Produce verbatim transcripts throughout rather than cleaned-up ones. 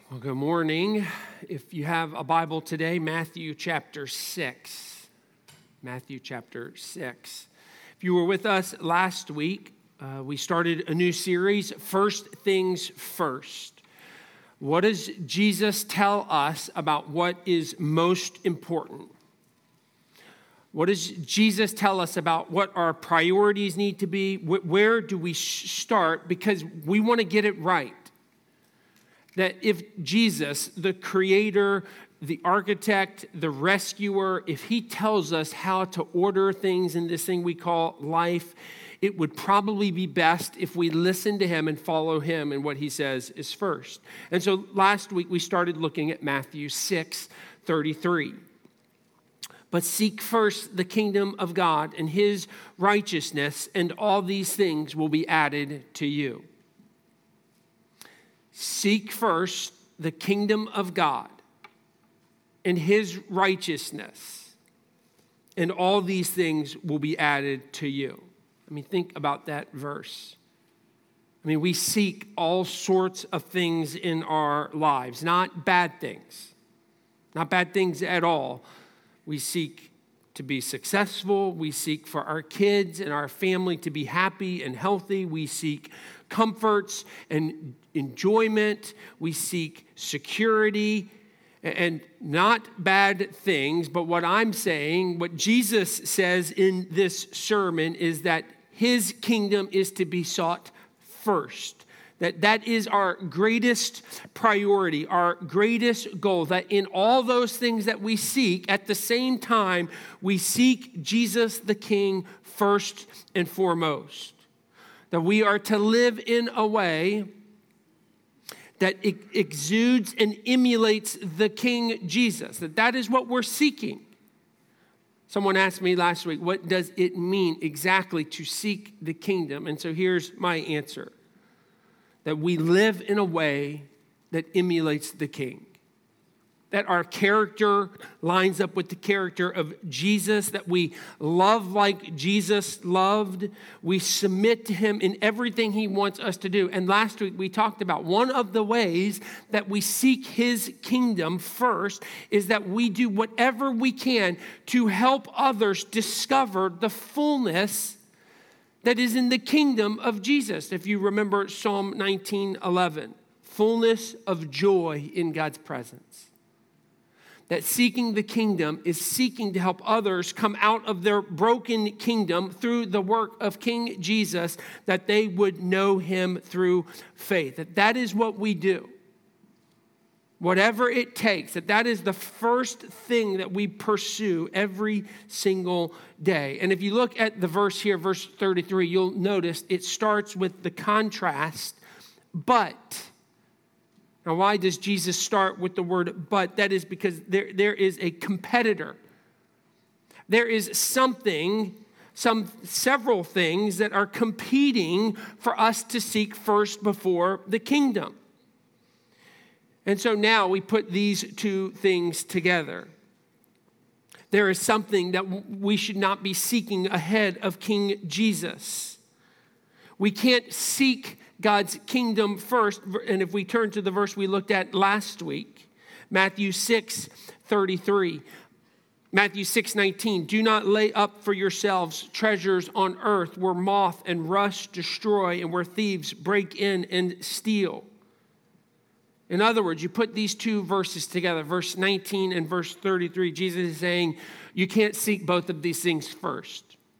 Well, good morning. If you have a Bible today, Matthew chapter six. Matthew chapter six. If you were with us last week, uh, we started a new series, First Things First. What does Jesus tell us about what is most important? What does Jesus tell us about what our priorities need to be? Where do we start? Because we want to get it right. That if Jesus, the creator, the architect, the rescuer, if he tells us how to order things in this thing we call life, it would probably be best if we listen to him and follow him, and what he says is first. And so last week we started looking at Matthew six thirty-three. But seek first the kingdom of God and his righteousness, and all these things will be added to you. Seek first the kingdom of God and his righteousness, and all these things will be added to you. I mean, think about that verse. I mean, we seek all sorts of things in our lives, not bad things, not bad things at all. We seek to be successful. We seek for our kids and our family to be happy and healthy. We seek comforts and enjoyment. We seek security and not bad things. But what I'm saying, what Jesus says in this sermon is that his kingdom is to be sought first. That that is our greatest priority, our greatest goal, that in all those things that we seek, at the same time, we seek Jesus the King first and foremost. That we are to live in a way that exudes and emulates the King Jesus. That that is what we're seeking. Someone asked me last week, what does it mean exactly to seek the kingdom? And so here's my answer. That we live in a way that emulates the King. That our character lines up with the character of Jesus. That we love like Jesus loved. We submit to him in everything he wants us to do. And last week we talked about one of the ways that we seek his kingdom first is that we do whatever we can to help others discover the fullness that is in the kingdom of Jesus. If you remember Psalm nineteen eleven, fullness of joy in God's presence. That seeking the kingdom is seeking to help others come out of their broken kingdom through the work of King Jesus, that they would know him through faith. That that is what we do. Whatever it takes, that that is the first thing that we pursue every single day. And if you look at the verse here, verse thirty-three, you'll notice it starts with the contrast, but. Now, why does Jesus start with the word but? That is because there, there is a competitor. There is something, some several things that are competing for us to seek first before the kingdom. And so now we put these two things together. There is something that we should not be seeking ahead of King Jesus. We can't seek God's kingdom first. And if we turn to the verse we looked at last week, Matthew six thirty-three, Matthew six nineteen, do not lay up for yourselves treasures on earth where moth and rust destroy and where thieves break in and steal. In other words, you put these two verses together, verse nineteen and verse thirty-three, Jesus is saying you can't seek both of these things first.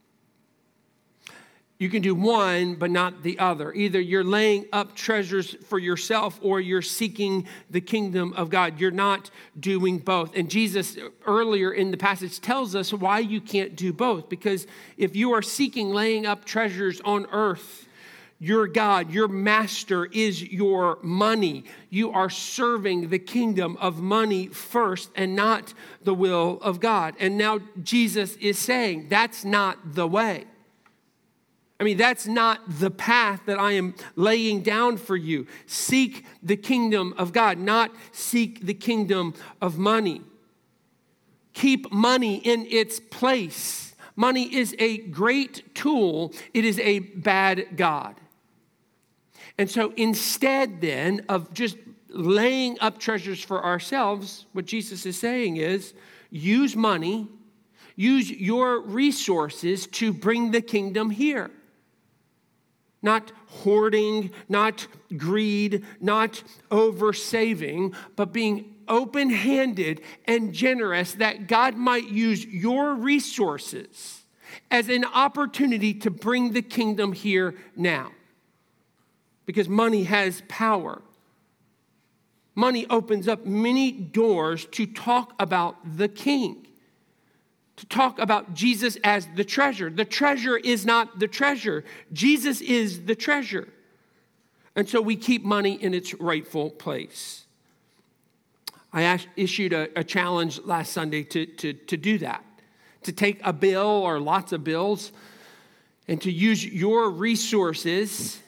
You can do one, but not the other. Either you're laying up treasures for yourself or you're seeking the kingdom of God. You're not doing both. And Jesus earlier in the passage tells us why you can't do both. Because if you are seeking laying up treasures on earth, your God, your master is your money. You are serving the kingdom of money first and not the will of God. And now Jesus is saying that's not the way. I mean, that's not the path that I am laying down for you. Seek the kingdom of God, not seek the kingdom of money. Keep money in its place. Money is a great tool. It is a bad God. And so instead then of just laying up treasures for ourselves. What Jesus is saying is, use money, use your resources to bring the kingdom here. Not hoarding, not greed, not over-saving, but being open-handed and generous that God might use your resources as an opportunity to bring the kingdom here now. Because money has power. Money opens up many doors to talk about the King, to talk about Jesus as the treasure. The treasure is not the treasure. Jesus is the treasure. And so we keep money in its rightful place. I asked, issued a, a challenge last Sunday to, to, to do that, to take a bill or lots of bills and to use your resources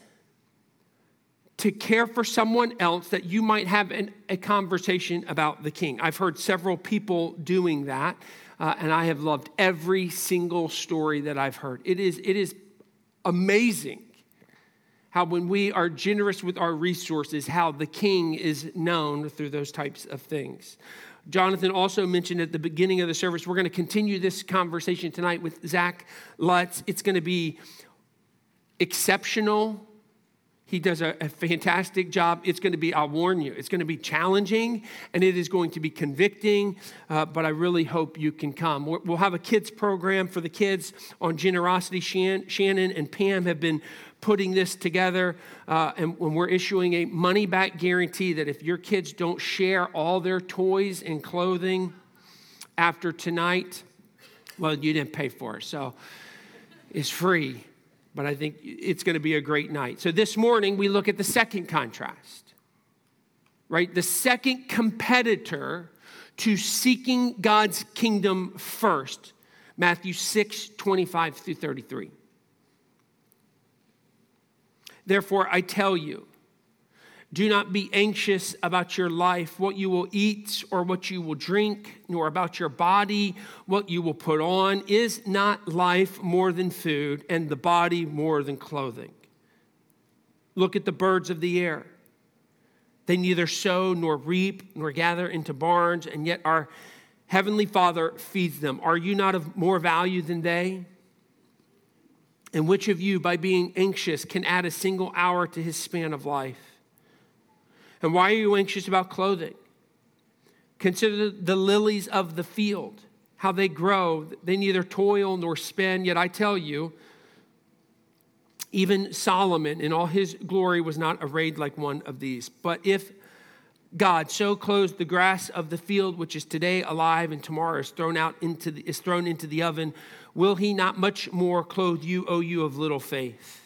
to care for someone else that you might have an, a conversation about the King. I've heard several people doing that, uh, and I have loved every single story that I've heard. It is, it is amazing how when we are generous with our resources, how the King is known through those types of things. Jonathan also mentioned at the beginning of the service, we're going to continue this conversation tonight with Zach Lutz. It's going to be exceptional. He does a, a fantastic job. It's going to be, I'll warn you, it's going to be challenging and it is going to be convicting, uh, but I really hope you can come. We'll have a kids program for the kids on generosity. Shan, Shannon and Pam have been putting this together, uh, and when we're issuing a money-back guarantee that if your kids don't share all their toys and clothing after tonight, well, you didn't pay for it, so it's free. But I think it's going to be a great night. So this morning, we look at the second contrast, right? The second competitor to seeking God's kingdom first, Matthew six, twenty-five through thirty-three. Therefore, I tell you, do not be anxious about your life, what you will eat or what you will drink, nor about your body, what you will put on. Is not life more than food, and the body more than clothing? Look at the birds of the air. They neither sow nor reap nor gather into barns, and yet our heavenly Father feeds them. Are you not of more value than they? And which of you, by being anxious, can add a single hour to his span of life? And why are you anxious about clothing? Consider the lilies of the field, how they grow. They neither toil nor spin. Yet I tell you, even Solomon in all his glory was not arrayed like one of these. But if God so clothes the grass of the field, which is today alive and tomorrow is thrown out into the, is thrown into the oven, will he not much more clothe you, O you of little faith?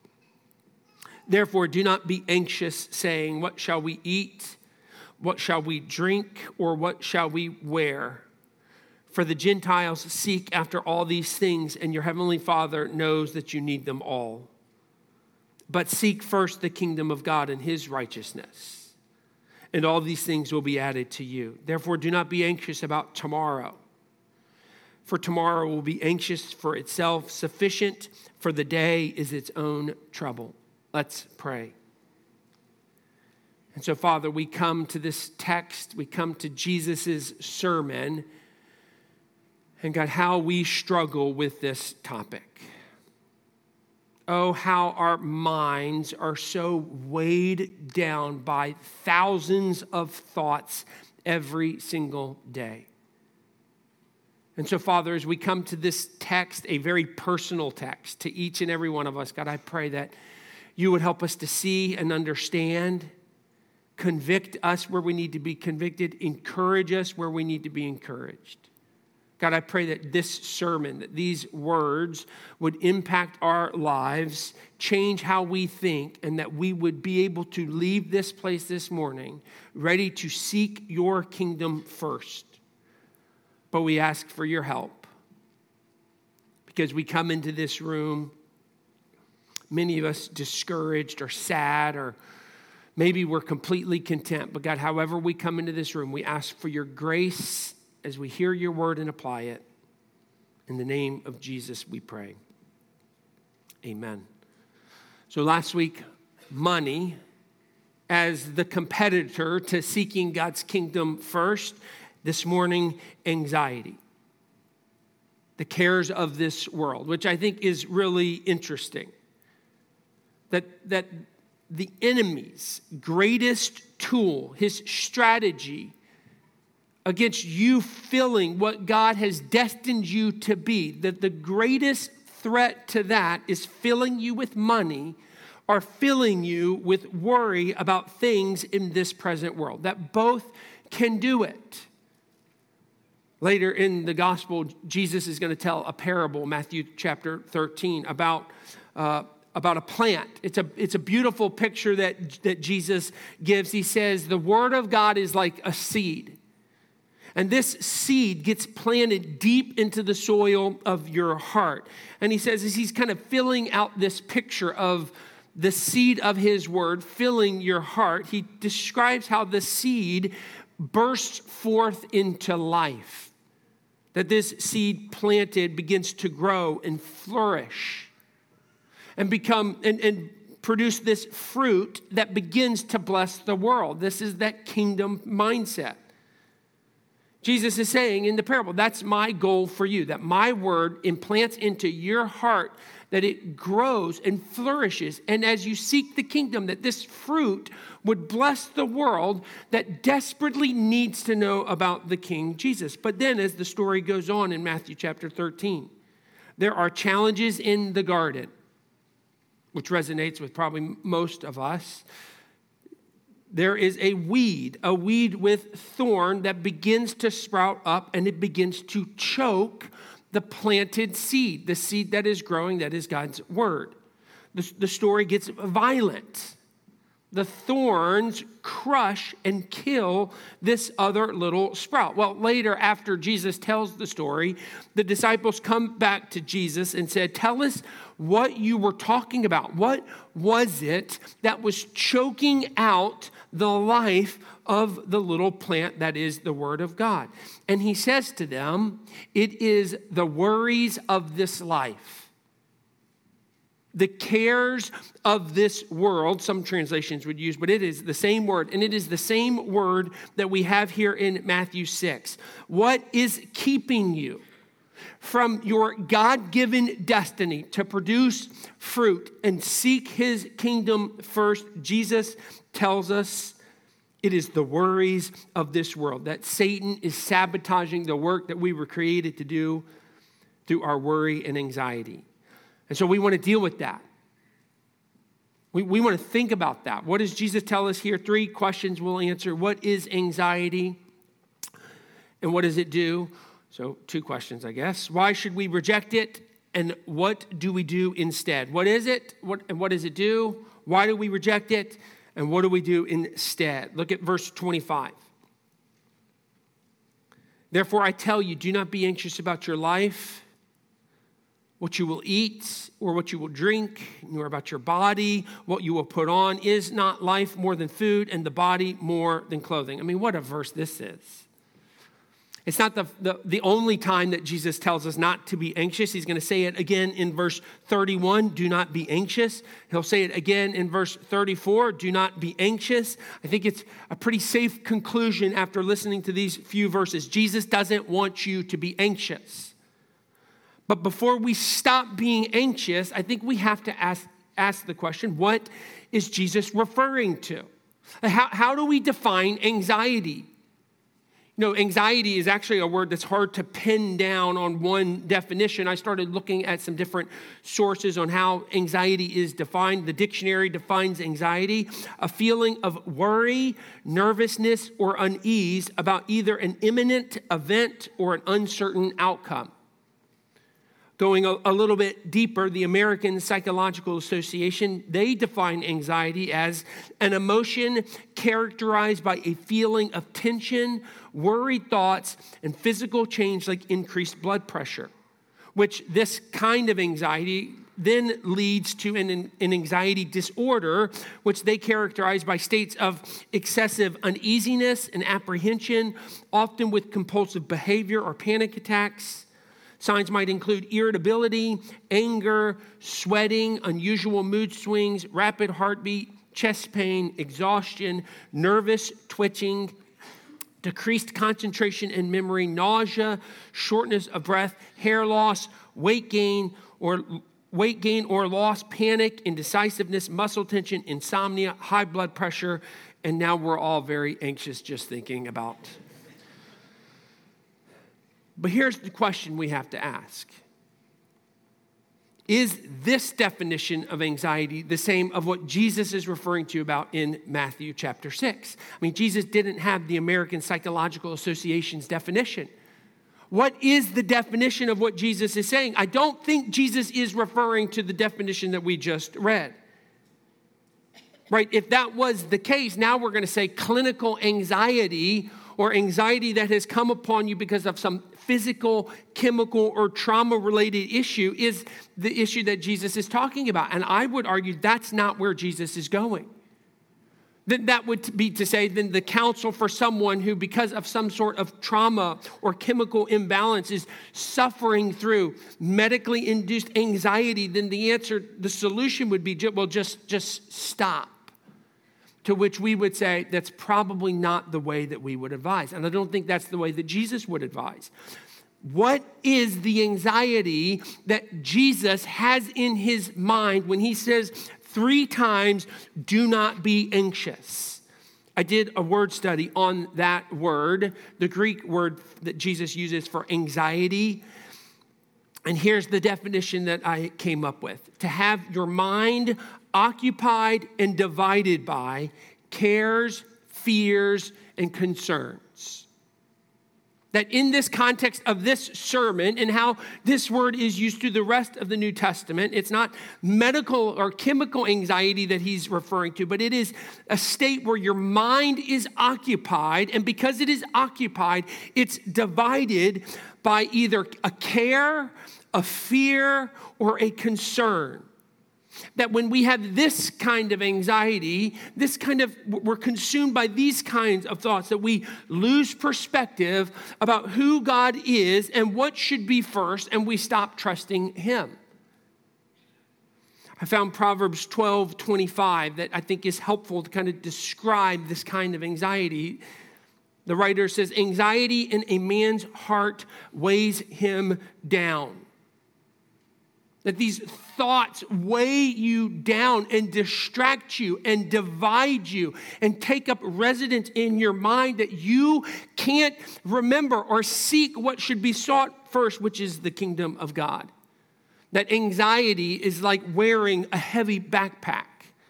Therefore, do not be anxious, saying, what shall we eat? What shall we drink? Or what shall we wear? For the Gentiles seek after all these things, and your heavenly Father knows that you need them all. But seek first the kingdom of God and his righteousness, and all these things will be added to you. Therefore, do not be anxious about tomorrow, for tomorrow will be anxious for itself. Sufficient for the day is its own trouble. Let's pray. And so, Father, we come to this text, we come to Jesus' sermon, and God, how we struggle with this topic. Oh, how our minds are so weighed down by thousands of thoughts every single day. And so, Father, as we come to this text, a very personal text to each and every one of us, God, I pray that you would help us to see and understand, convict us where we need to be convicted, encourage us where we need to be encouraged. God, I pray that this sermon, that these words would impact our lives, change how we think, and that we would be able to leave this place this morning ready to seek your kingdom first. But we ask for your help because we come into this room, many of us discouraged or sad, or maybe we're completely content. But God, however we come into this room, we ask for your grace as we hear your word and apply it. In the name of Jesus, we pray. Amen. So last week, money as the competitor to seeking God's kingdom first. This morning, anxiety. The cares of this world, which I think is really interesting. That, that the enemy's greatest tool, his strategy against you filling what God has destined you to be, that the greatest threat to that is filling you with money or filling you with worry about things in this present world. That both can do it. Later in the gospel, Jesus is going to tell a parable, Matthew chapter thirteen, about uh, about a plant. It's a, it's a beautiful picture that, that Jesus gives. He says, the word of God is like a seed. And this seed gets planted deep into the soil of your heart. And he says, as he's kind of filling out this picture of the seed of his word filling your heart, he describes how the seed bursts forth into life. That this seed planted begins to grow and flourish and become and, and produce this fruit that begins to bless the world. This is that kingdom mindset. Jesus is saying in the parable, that's my goal for you, that my word implants into your heart, that it grows and flourishes. And as you seek the kingdom, that this fruit would bless the world that desperately needs to know about the King Jesus. But then as the story goes on in Matthew chapter thirteen, there are challenges in the garden, which resonates with probably most of us. There is a weed, a weed with thorn that begins to sprout up and it begins to choke the planted seed, the seed that is growing, that is God's word. The, the story gets violent. The thorns crush and kill this other little sprout. Well, later, after Jesus tells the story, the disciples come back to Jesus and said, tell us what you were talking about. What was it that was choking out the life of the little plant that is the word of God? And he says to them, it is the worries of this life. The cares of this world, some translations would use, but it is the same word. And it is the same word that we have here in Matthew six. What is keeping you from your God-given destiny to produce fruit and seek his kingdom first? Jesus tells us it is the worries of this world, that Satan is sabotaging the work that we were created to do through our worry and anxiety. And so we want to deal with that. We, we want to think about that. What does Jesus tell us here? Three questions we'll answer. What is anxiety? And what does it do? So two questions, I guess. Why should we reject it? And what do we do instead? What is it? What, and what does it do? Why do we reject it? And what do we do instead? Look at verse twenty-five. Therefore, I tell you, do not be anxious about your life, what you will eat or what you will drink, nor about your body, what you will put on. Is not life more than food and the body more than clothing? I mean, what a verse this is. It's not the, the, the only time that Jesus tells us not to be anxious. He's going to say it again in verse thirty-one, do not be anxious. He'll say it again in verse thirty-four, do not be anxious. I think it's a pretty safe conclusion after listening to these few verses. Jesus doesn't want you to be anxious. But before we stop being anxious, I think we have to ask, ask the question, what is Jesus referring to? How, how do we define anxiety? You know, anxiety is actually a word that's hard to pin down on one definition. I started looking at some different sources on how anxiety is defined. The dictionary defines anxiety, a feeling of worry, nervousness, or unease about either an imminent event or an uncertain outcome. Going a, a little bit deeper, the American Psychological Association, they define anxiety as an emotion characterized by a feeling of tension, worried thoughts, and physical change like increased blood pressure, which this kind of anxiety then leads to an, an anxiety disorder, which they characterize by states of excessive uneasiness and apprehension, often with compulsive behavior or panic attacks. Signs might include irritability, anger, sweating, unusual mood swings, rapid heartbeat, chest pain, exhaustion, nervous twitching, decreased concentration and memory, nausea, shortness of breath, hair loss, weight gain or weight gain or loss, panic, indecisiveness, muscle tension, insomnia, high blood pressure, and now we're all very anxious just thinking about. But here's the question we have to ask. Is this definition of anxiety the same of what Jesus is referring to about in Matthew chapter six? I mean, Jesus didn't have the American Psychological Association's definition. What is the definition of what Jesus is saying? I don't think Jesus is referring to the definition that we just read. Right? If that was the case, now we're going to say clinical anxiety or anxiety that has come upon you because of some physical, chemical, or trauma-related issue is the issue that Jesus is talking about. And I would argue that's not where Jesus is going. Then that would be to say, then the counsel for someone who, because of some sort of trauma or chemical imbalance, is suffering through medically induced anxiety, then the answer, the solution would be, well, just, just stop. To which we would say that's probably not the way that we would advise. And I don't think that's the way that Jesus would advise. What is the anxiety that Jesus has in his mind when he says three times, do not be anxious? I did a word study on that word, the Greek word that Jesus uses for anxiety. And here's the definition that I came up with. To have your mind occupied and divided by cares, fears, and concerns. That in this context of this sermon and how this word is used through the rest of the New Testament, it's not medical or chemical anxiety that he's referring to, but it is a state where your mind is occupied, and because it is occupied, it's divided by either a care, a fear, or a concern. That when we have this kind of anxiety, this kind of, we're consumed by these kinds of thoughts, that we lose perspective about who God is and what should be first, and we stop trusting him. I found Proverbs twelve twenty-five that I think is helpful to kind of describe this kind of anxiety. The writer says, anxiety in a man's heart weighs him down. That these thoughts weigh you down and distract you and divide you and take up residence in your mind, that you can't remember or seek what should be sought first, which is the kingdom of God. That anxiety is like wearing a heavy backpack.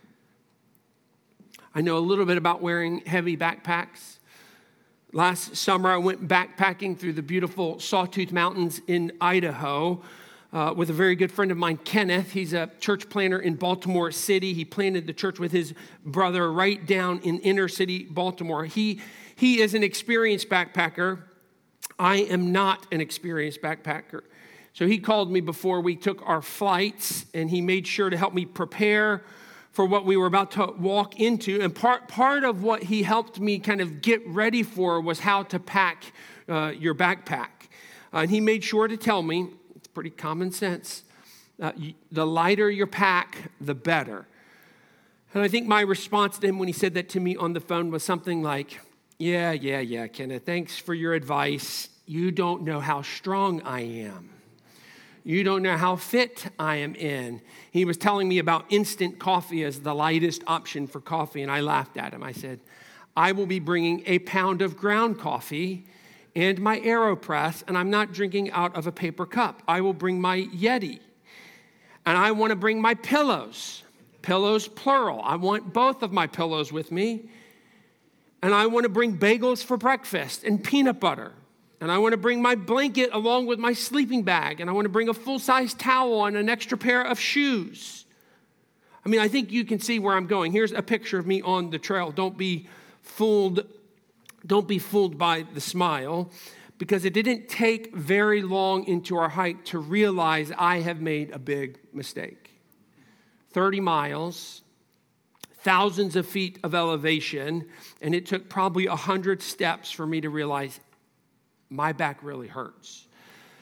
I know a little bit about wearing heavy backpacks. Last summer, I went backpacking through the beautiful Sawtooth Mountains in Idaho. Uh, with a very good friend of mine, Kenneth. He's a church planter in Baltimore City. He planted the church with his brother right down in inner city Baltimore. He, he is an experienced backpacker. I am not an experienced backpacker. So he called me before we took our flights, and he made sure to help me prepare for what we were about to walk into. And part, part of what he helped me kind of get ready for was how to pack uh, your backpack. Uh, and he made sure to tell me, pretty common sense. Uh, you, the lighter your pack, the better. And I think my response to him when he said that to me on the phone was something like, yeah, yeah, yeah, Kenneth, thanks for your advice. You don't know how strong I am. You don't know how fit I am in. He was telling me about instant coffee as the lightest option for coffee, and I laughed at him. I said, I will be bringing a pound of ground coffee and my AeroPress, and I'm not drinking out of a paper cup. I will bring my Yeti, and I want to bring my pillows, pillows plural. I want both of my pillows with me, and I want to bring bagels for breakfast and peanut butter, and I want to bring my blanket along with my sleeping bag, and I want to bring a full-size towel and an extra pair of shoes. I mean, I think you can see where I'm going. Here's a picture of me on the trail. Don't be fooled Don't be fooled by the smile, because it didn't take very long into our hike to realize I have made a big mistake. thirty miles, thousands of feet of elevation, and it took probably one hundred steps for me to realize my back really hurts.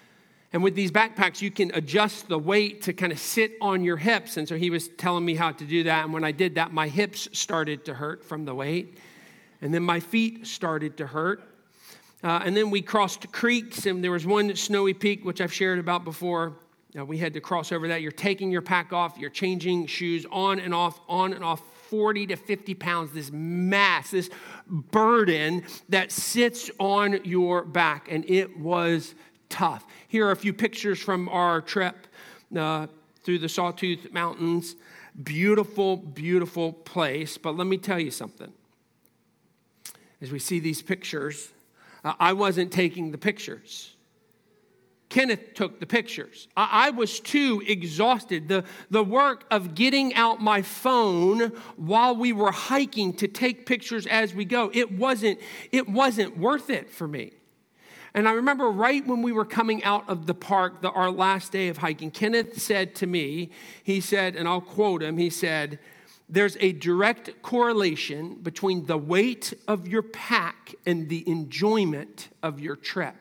And with these backpacks, you can adjust the weight to kind of sit on your hips. And so he was telling me how to do that. And when I did that, my hips started to hurt from the weight. And then my feet started to hurt. Uh, and then we crossed creeks, and there was one snowy peak, which I've shared about before. Uh, we had to cross over that. You're taking your pack off. You're changing shoes on and off, on and off, forty to fifty pounds, this mass, this burden that sits on your back. And it was tough. Here are a few pictures from our trip uh, through the Sawtooth Mountains. Beautiful, beautiful place. But let me tell you something. As we see these pictures, uh, I wasn't taking the pictures. Kenneth took the pictures. I, I was too exhausted. The, the work of getting out my phone while we were hiking to take pictures as we go, it wasn't, it wasn't worth it for me. And I remember right when we were coming out of the park, the, our last day of hiking, Kenneth said to me, he said, and I'll quote him, he said, "There's a direct correlation between the weight of your pack and the enjoyment of your trip."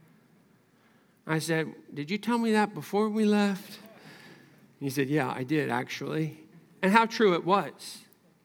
I said, "Did you tell me that before we left?" He said, "Yeah, I did actually." And how true it was.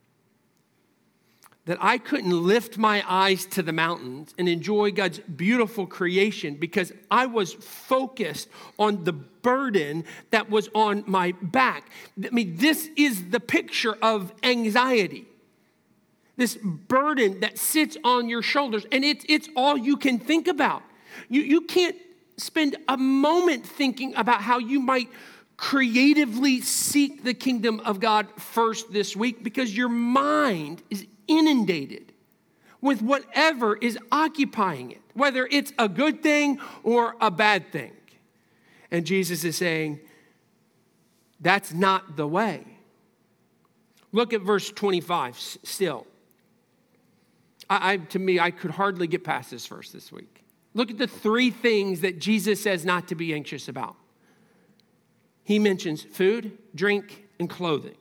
That I couldn't lift my eyes to the mountains and enjoy God's beautiful creation because I was focused on the burden that was on my back. I mean, this is the picture of anxiety. This burden that sits on your shoulders, and it's, it's all you can think about. You, you can't spend a moment thinking about how you might creatively seek the kingdom of God first this week because your mind is inundated with whatever is occupying it, whether it's a good thing or a bad thing. And Jesus is saying, that's not the way. Look at verse twenty-five still. I, I, to me, I could hardly get past this verse this week. Look at the three things that Jesus says not to be anxious about. He mentions food, drink, and clothing.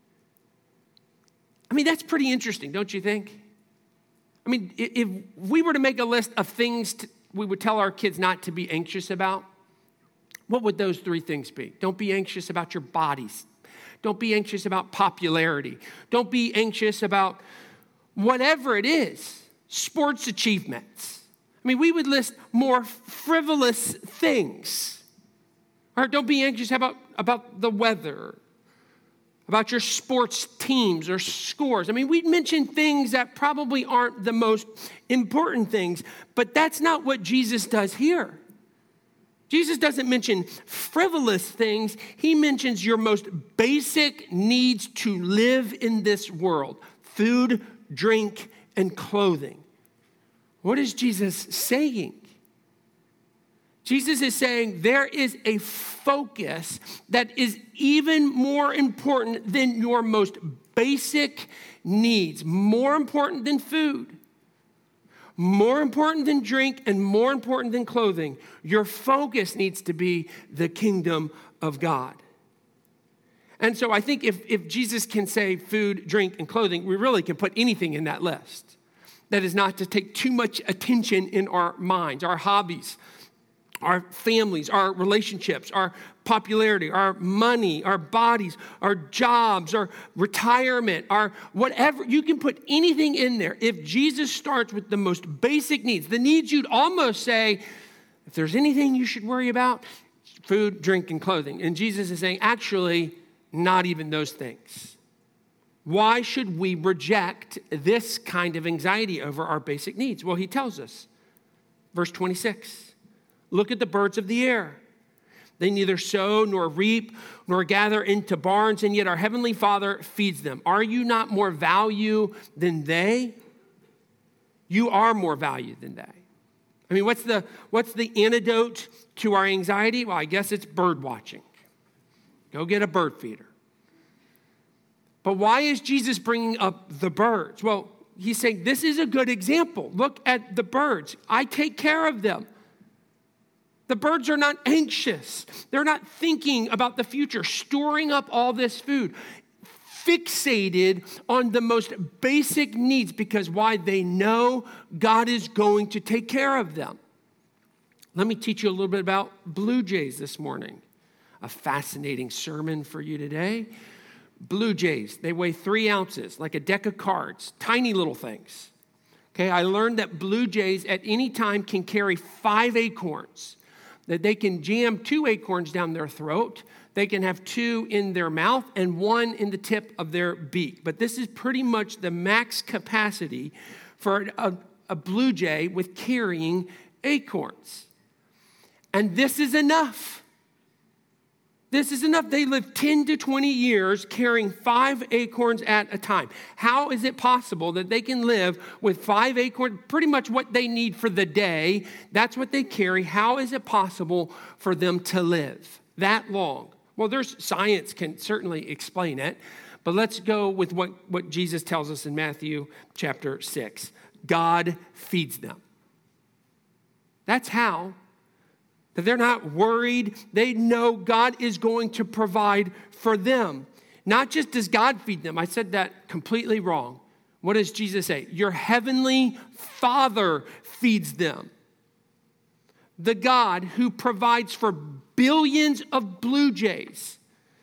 I mean, that's pretty interesting, don't you think? I mean, if we were to make a list of things to, we would tell our kids not to be anxious about, what would those three things be? Don't be anxious about your bodies. Don't be anxious about popularity. Don't be anxious about whatever it is, sports achievements. I mean, we would list more frivolous things. Or don't be anxious about, about the weather, about your sports teams or scores. I mean, we'd mention things that probably aren't the most important things, but that's not what Jesus does here. Jesus doesn't mention frivolous things. He mentions your most basic needs to live in this world: food, drink, and clothing. What is Jesus saying? Jesus is saying there is a focus that is even more important than your most basic needs, more important than food, more important than drink, and more important than clothing. Your focus needs to be the kingdom of God. And so I think if, if Jesus can say food, drink, and clothing, we really can put anything in that list. That is not to take too much attention in our minds, our hobbies, our families, our relationships, our popularity, our money, our bodies, our jobs, our retirement, our whatever. You can put anything in there. If Jesus starts with the most basic needs, the needs you'd almost say, if there's anything you should worry about, food, drink, and clothing. And Jesus is saying, actually, not even those things. Why should we reject this kind of anxiety over our basic needs? Well, he tells us, verse twenty-six. Look at the birds of the air. They neither sow nor reap nor gather into barns, and yet our heavenly Father feeds them. Are you not more value than they? You are more value than they. I mean, what's the, what's the antidote to our anxiety? Well, I guess it's bird watching. Go get a bird feeder. But why is Jesus bringing up the birds? Well, he's saying this is a good example. Look at the birds. I take care of them. The birds are not anxious. They're not thinking about the future, storing up all this food, fixated on the most basic needs because why? They know God is going to take care of them. Let me teach you a little bit about blue jays this morning. A fascinating sermon for you today. Blue jays, they weigh three ounces, like a deck of cards, tiny little things. Okay, I learned that blue jays at any time can carry five acorns, that they can jam two acorns down their throat. They can have two in their mouth and one in the tip of their beak. But this is pretty much the max capacity for a, a blue jay with carrying acorns. And this is enough. This is enough. They live ten to twenty years carrying five acorns at a time. How is it possible that they can live with five acorns, pretty much what they need for the day? That's what they carry. How is it possible for them to live that long? Well, there's science can certainly explain it, but let's go with what, what Jesus tells us in Matthew chapter six. God feeds them. That's how. That they're not worried. They know God is going to provide for them. Not just does God feed them. I said that completely wrong. What does Jesus say? Your heavenly Father feeds them. The God who provides for billions of blue jays.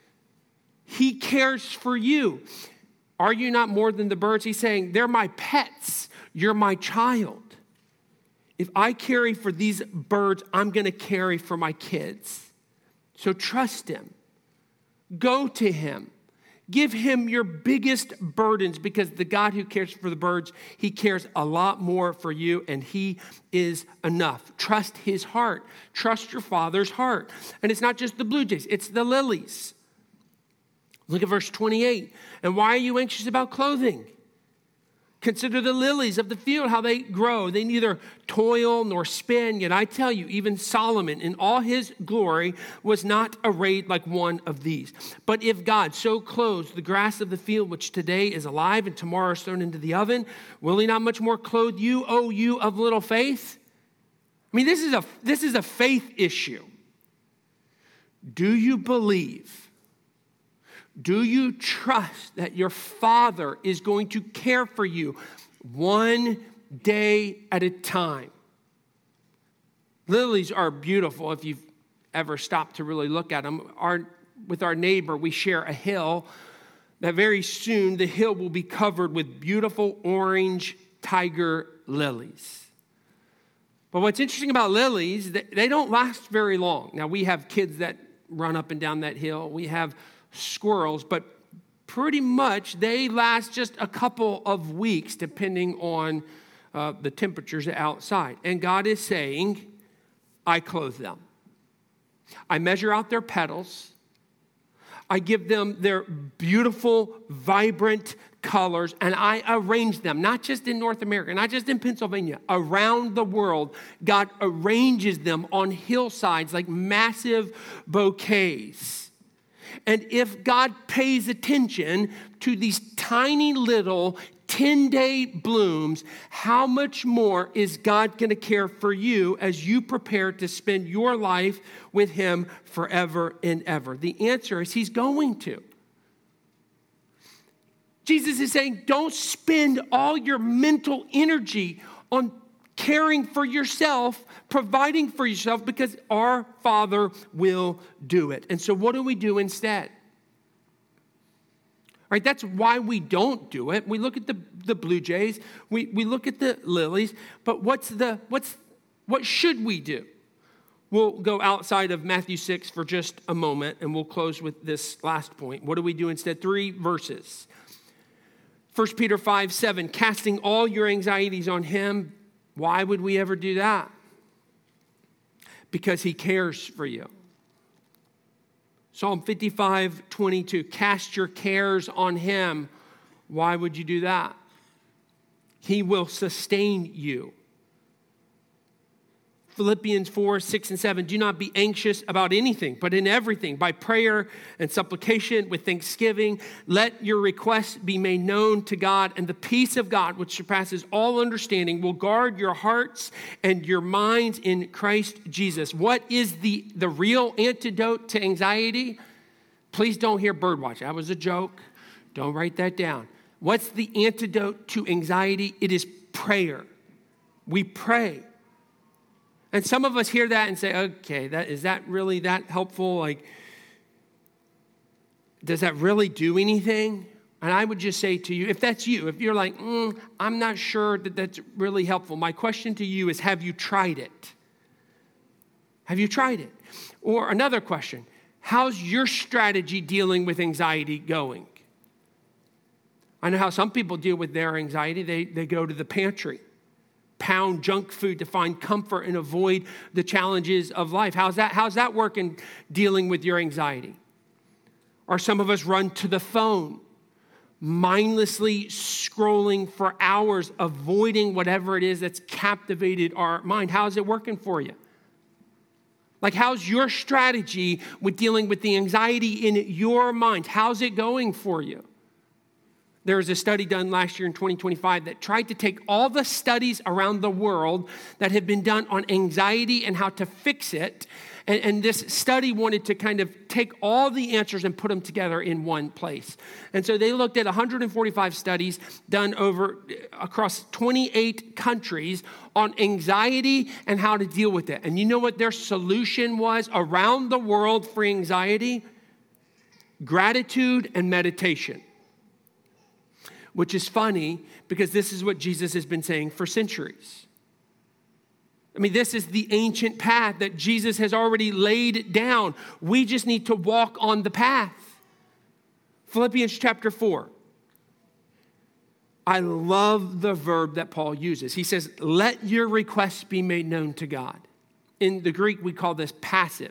He cares for you. Are you not more than the birds? He's saying, they're my pets. You're my child. If I carry for these birds, I'm going to carry for my kids. So trust him. Go to him. Give him your biggest burdens, because the God who cares for the birds, he cares a lot more for you, and he is enough. Trust his heart. Trust your Father's heart. And it's not just the blue jays, it's the lilies. Look at verse twenty-eight. And why are you anxious about clothing? Consider the lilies of the field, how they grow. They neither toil nor spin. Yet I tell you, even Solomon in all his glory was not arrayed like one of these. But if God so clothes the grass of the field, which today is alive and tomorrow is thrown into the oven, will he not much more clothe you, O you of little faith? I mean, this is a, this is a faith issue. Do you believe? Do you trust that your Father is going to care for you one day at a time? Lilies are beautiful if you've ever stopped to really look at them. Our, with our neighbor, we share a hill that very soon the hill will be covered with beautiful orange tiger lilies. But what's interesting about lilies, they don't last very long. Now, we have kids that run up and down that hill. We have squirrels, but pretty much they last just a couple of weeks depending on uh, the temperatures outside. And God is saying, I clothe them. I measure out their petals. I give them their beautiful, vibrant colors, and I arrange them, not just in North America, not just in Pennsylvania, around the world. God arranges them on hillsides like massive bouquets. And if God pays attention to these tiny little ten-day blooms, how much more is God going to care for you as you prepare to spend your life with him forever and ever? The answer is he's going to. Jesus is saying, don't spend all your mental energy on caring for yourself, providing for yourself, because our Father will do it. And so what do we do instead? Right, that's why we don't do it. We look at the, the blue jays, we, we look at the lilies, but what's the what's what should we do? We'll go outside of Matthew six for just a moment, and we'll close with this last point. What do we do instead? Three verses. First Peter five, seven, casting all your anxieties on him. Why would we ever do that? Because he cares for you. Psalm fifty-five, twenty-two, cast your cares on him. Why would you do that? He will sustain you. Philippians four, six, and seven, do not be anxious about anything, but in everything, by prayer and supplication with thanksgiving, let your requests be made known to God, and the peace of God, which surpasses all understanding, will guard your hearts and your minds in Christ Jesus. What is the, the real antidote to anxiety? Please don't hear bird watching. That was a joke. Don't write that down. What's the antidote to anxiety? It is prayer. We pray. And some of us hear that and say, okay, that is that really that helpful? Like, does that really do anything? And I would just say to you, if that's you, if you're like, mm, I'm not sure that that's really helpful, my question to you is, have you tried it? Have you tried it? Or another question, how's your strategy dealing with anxiety going? I know how some people deal with their anxiety. They, they go to the pantry, pound junk food to find comfort and avoid the challenges of life. How's that, how's that working dealing with your anxiety? Or some of us run to the phone, mindlessly scrolling for hours, avoiding whatever it is that's captivated our mind. How's it working for you? Like, how's your strategy with dealing with the anxiety in your mind? How's it going for you? There was a study done last year in twenty twenty-five that tried to take all the studies around the world that have been done on anxiety and how to fix it. And, and this study wanted to kind of take all the answers and put them together in one place. And so they looked at one hundred forty-five studies done over across twenty-eight countries on anxiety and how to deal with it. And you know what their solution was around the world for anxiety? Gratitude and meditation. Which is funny because this is what Jesus has been saying for centuries. I mean, this is the ancient path that Jesus has already laid down. We just need to walk on the path. Philippians chapter four. I love the verb that Paul uses. He says, let your requests be made known to God. In the Greek, we call this passive.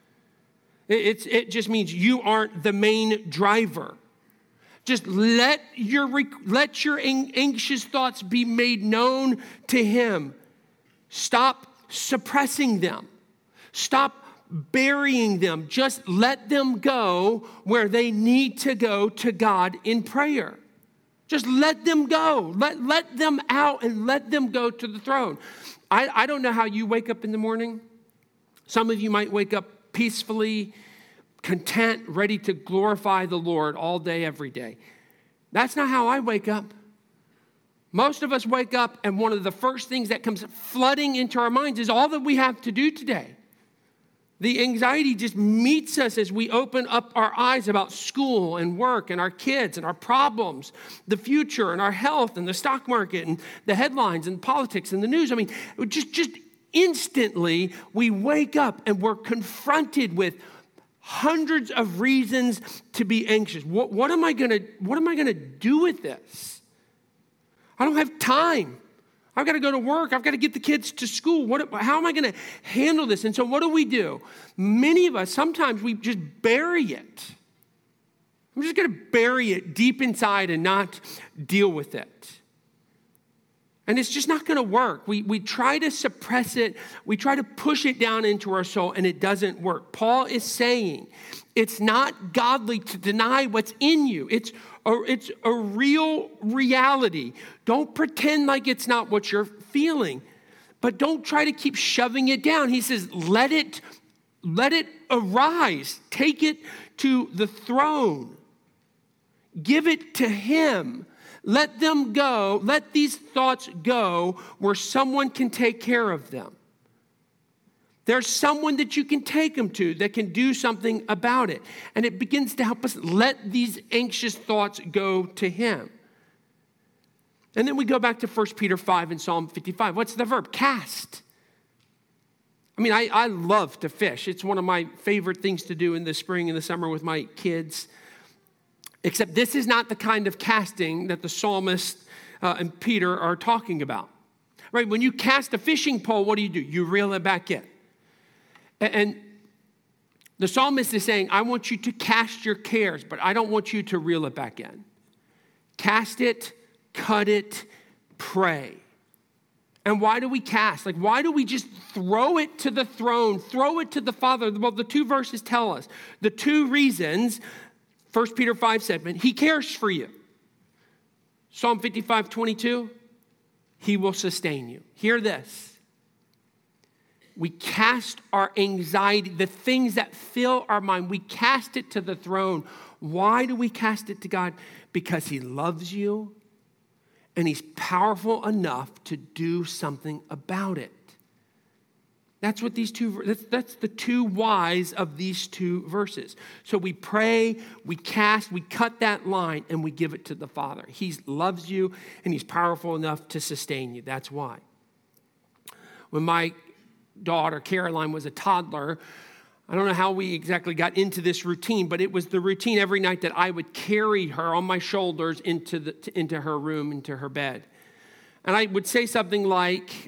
It's, it just means you aren't the main driver. Just let your, let your anxious thoughts be made known to him. Stop suppressing them. Stop burying them. Just let them go where they need to go to God in prayer. Just let them go. Let, let them out and let them go to the throne. I, I don't know how you wake up in the morning. Some of you might wake up peacefully, content, ready to glorify the Lord all day, every day. That's not how I wake up. Most of us wake up and one of the first things that comes flooding into our minds is all that we have to do today. The anxiety just meets us as we open up our eyes about school and work and our kids and our problems, the future and our health and the stock market and the headlines and politics and the news. I mean, just, just instantly we wake up and we're confronted with hundreds of reasons to be anxious. What, what am I gonna, what am I gonna do with this? I don't have time. I've got to go to work. I've got to get the kids to school. What, how am I going to handle this? And so what do we do? Many of us, sometimes we just bury it. I'm just going to bury it deep inside and not deal with it. And it's just not going to work. We, we try to suppress it. We try to push it down into our soul, and it doesn't work. Paul is saying it's not godly to deny what's in you. It's a, it's a real reality. Don't pretend like it's not what you're feeling, but don't try to keep shoving it down. He says, let it, let it arise. Take it to the throne. Give it to him. Let them go. Let these thoughts go where someone can take care of them. There's someone that you can take them to that can do something about it. And it begins to help us let these anxious thoughts go to him. And then we go back to First Peter five and Psalm fifty-five. What's the verb? Cast. I mean, I, I love to fish. It's one of my favorite things to do in the spring and the summer with my kids. Except this is not the kind of casting that the psalmist uh, and Peter are talking about. Right? When you cast a fishing pole, what do you do? You reel it back in. And the psalmist is saying, I want you to cast your cares, but I don't want you to reel it back in. Cast it, cut it, pray. And why do we cast? Like, why do we just throw it to the throne, throw it to the Father? Well, the two verses tell us. The two reasons, First Peter five seven, he cares for you. Psalm fifty-five twenty-two, he will sustain you. Hear this. We cast our anxiety, the things that fill our mind, we cast it to the throne. Why do we cast it to God? Because he loves you and he's powerful enough to do something about it. That's what these two, that's, that's the two whys of these two verses. So we pray, we cast, we cut that line, and we give it to the Father. He loves you, and he's powerful enough to sustain you. That's why. When my daughter, Caroline, was a toddler, I don't know how we exactly got into this routine, but it was the routine every night that I would carry her on my shoulders into the into her room, into her bed. And I would say something like,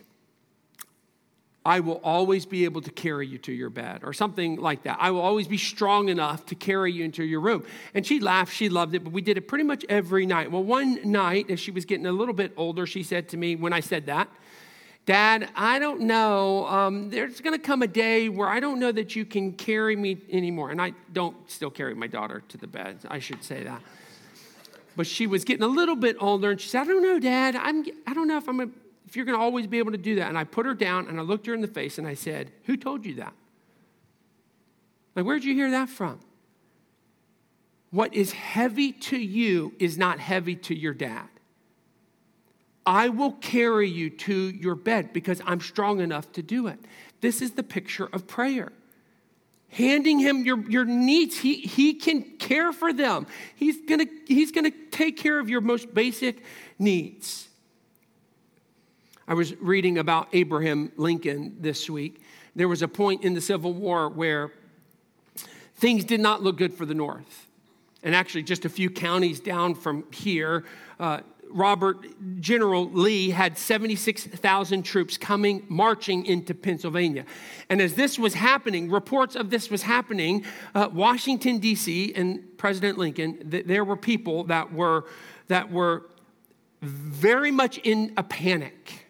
I will always be able to carry you to your bed, or something like that. I will always be strong enough to carry you into your room. And she laughed, she loved it, but we did it pretty much every night. Well, one night, as she was getting a little bit older, she said to me when I said that, Dad, I don't know, um, there's going to come a day where I don't know that you can carry me anymore. And I don't still carry my daughter to the bed, I should say that. But she was getting a little bit older, and she said, I don't know, Dad, I'm, I don't know if I'm gonna, if you're going to always be able to do that. And I put her down, and I looked her in the face, and I said, who told you that? Like, where'd you hear that from? What is heavy to you is not heavy to your dad. I will carry you to your bed because I'm strong enough to do it. This is the picture of prayer. Handing him your, your needs, he, he can care for them. He's gonna, he's gonna take care of your most basic needs. I was reading about Abraham Lincoln this week. There was a point in the Civil War where things did not look good for the North. And actually just a few counties down from here, uh, Robert, General Lee had seventy-six thousand troops coming, marching into Pennsylvania. And as this was happening, reports of this was happening, uh, Washington, D C and President Lincoln, th- there were people that were, that were very much in a panic.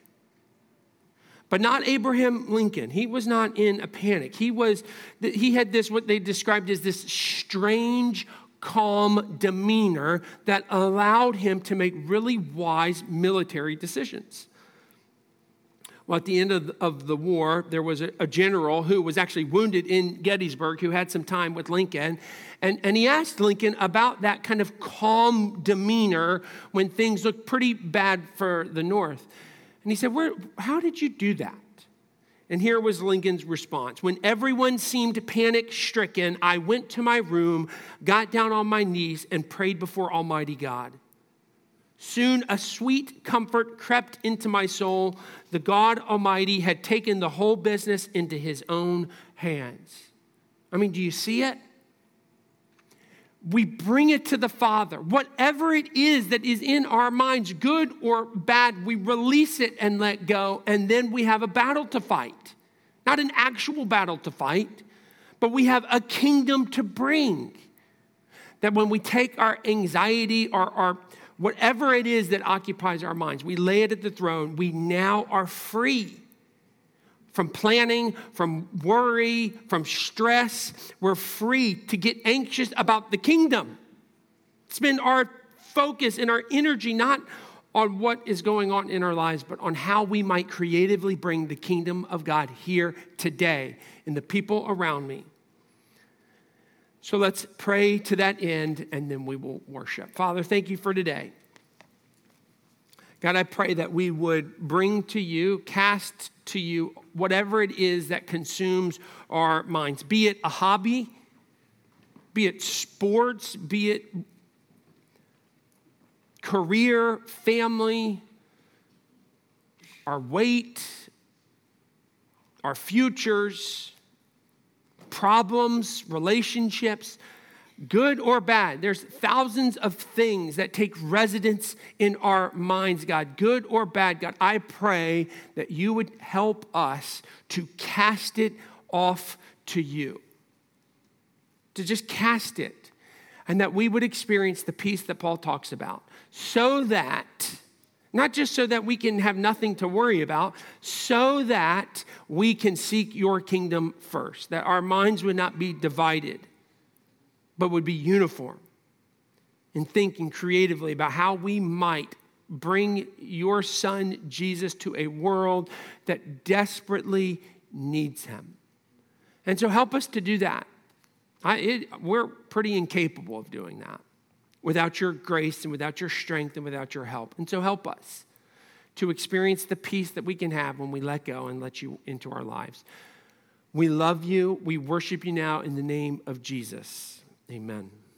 But not Abraham Lincoln. He was not in a panic. He was, he had this, what they described as this strange, calm demeanor that allowed him to make really wise military decisions. Well, at the end of the, of the war, there was a, a general who was actually wounded in Gettysburg who had some time with Lincoln. And, and he asked Lincoln about that kind of calm demeanor when things looked pretty bad for the North. And he said, Where, how did you do that? And here was Lincoln's response. When everyone seemed panic-stricken, I went to my room, got down on my knees, and prayed before Almighty God. Soon a sweet comfort crept into my soul. The God Almighty had taken the whole business into his own hands. I mean, do you see it? We bring it to the Father. Whatever it is that is in our minds, good or bad, we release it and let go, and then we have a battle to fight. Not an actual battle to fight, but we have a kingdom to bring. That when we take our anxiety or our whatever it is that occupies our minds, we lay it at the throne, we now are free from planning, from worry, from stress. We're free to get anxious about the kingdom. Spend our focus and our energy not on what is going on in our lives, but on how we might creatively bring the kingdom of God here today in the people around me. So let's pray to that end, and then we will worship. Father, thank you for today. God, I pray that we would bring to you, cast to you, whatever it is that consumes our minds, be it a hobby, be it sports, be it career, family, our weight, our futures, problems, relationships, good or bad. There's thousands of things that take residence in our minds, God, good or bad. God, I pray that you would help us to cast it off to you, to just cast it, and that we would experience the peace that Paul talks about, so that, not just so that we can have nothing to worry about, so that we can seek your kingdom first, that our minds would not be divided, but would be uniform in thinking creatively about how we might bring your son, Jesus, to a world that desperately needs him. And so help us to do that. I, it, we're pretty incapable of doing that without your grace and without your strength and without your help. And so help us to experience the peace that we can have when we let go and let you into our lives. We love you. We worship you now in the name of Jesus. Amen.